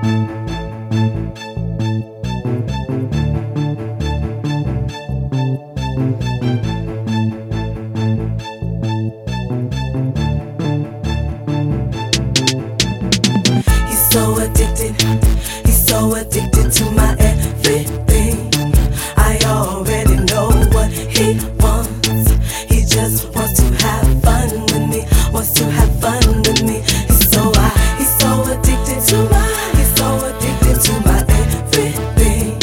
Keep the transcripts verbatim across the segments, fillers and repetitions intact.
He's so addicted, he's so addicted to my everything. I already know what he wants. He just wants to have fun with me, wants to have fun with me. He's so high, he's so addicted to my, he's so addicted to my everything.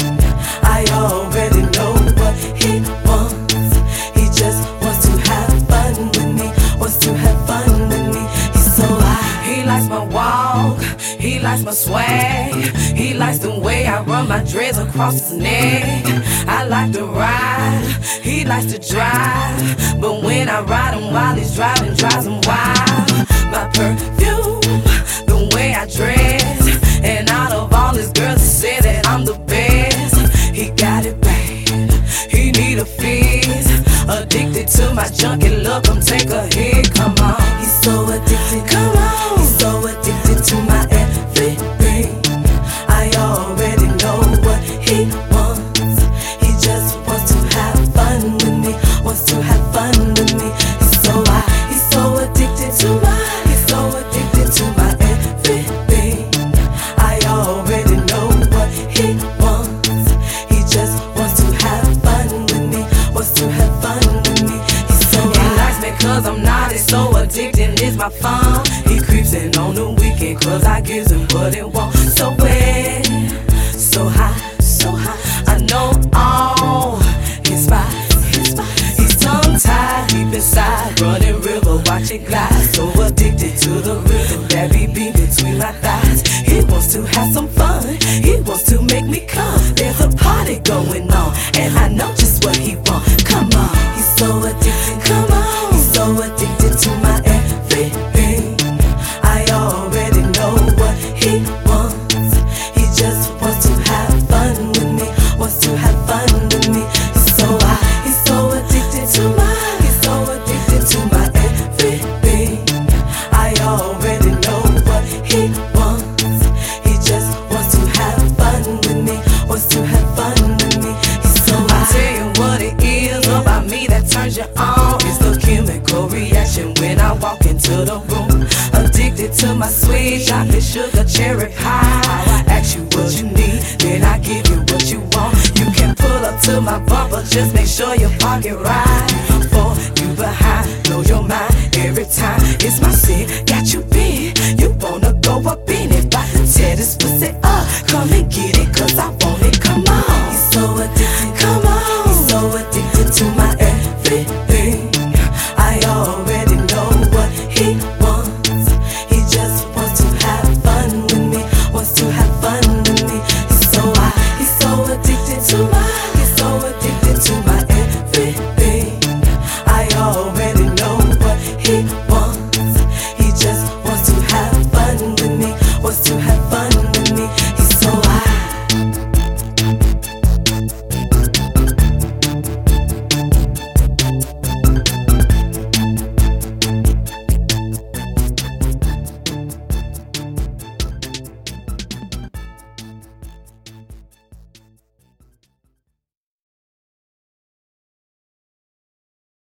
I already know what he wants. He just wants to have fun with me, wants to have fun with me. He's so high. He likes my walk, he likes my swag, he likes the way I run my dreads across his neck. I like to ride, he likes to drive, but when I ride him while he's driving, drives him wild. My perfume, the way I dress, and out of all his girls he said that I'm the best. He got it bad, he need a fix, addicted to my junkie look, come take a hit, come on. He's so addicted, come on. He's so addicted to my everything. I already know what he wants. He just wants to have fun with me, wants to have fun with me. He's so high, he's so addicted to my, he's so addicted to my everything. I already know what he wants. He just wants to have fun with me, wants to have fun with me. He's so high. He likes me cause I'm not as so addicted, it's my phone. He creeps in on the weekend cause I gives him what he wants. So wet, so high, so high. I know all his spots, his spots. He's tongue tied, deep inside, running river, watch it glide. So addicted to the rhythm that be beat between my thighs. He wants to have some fun, he wants to make me come. There's a party going on, and I know just what he wants. Come on, he's so addicted, come on. He's so addicted to my everything. I already know what he wants. He just wants to have fun with me, wants to have fun with me. He's so high, he's so addicted to my, he's so addicted to my everything. I already know what he wants. He just wants to have fun with me, wants to have fun with me. He's so high. I'll tell you what it is about me that turns you on. It's the chemical reaction when I walk into the room. Addicted to my sweet chocolate sugar cherry pie. I ask you what you need, then I give you what you want. You can pull up to my bumper, just make sure you park it right. For you behind, blow your mind every time. It's my sin, got you bent. You wanna go up in it, bout to tear this pussy up. Come and get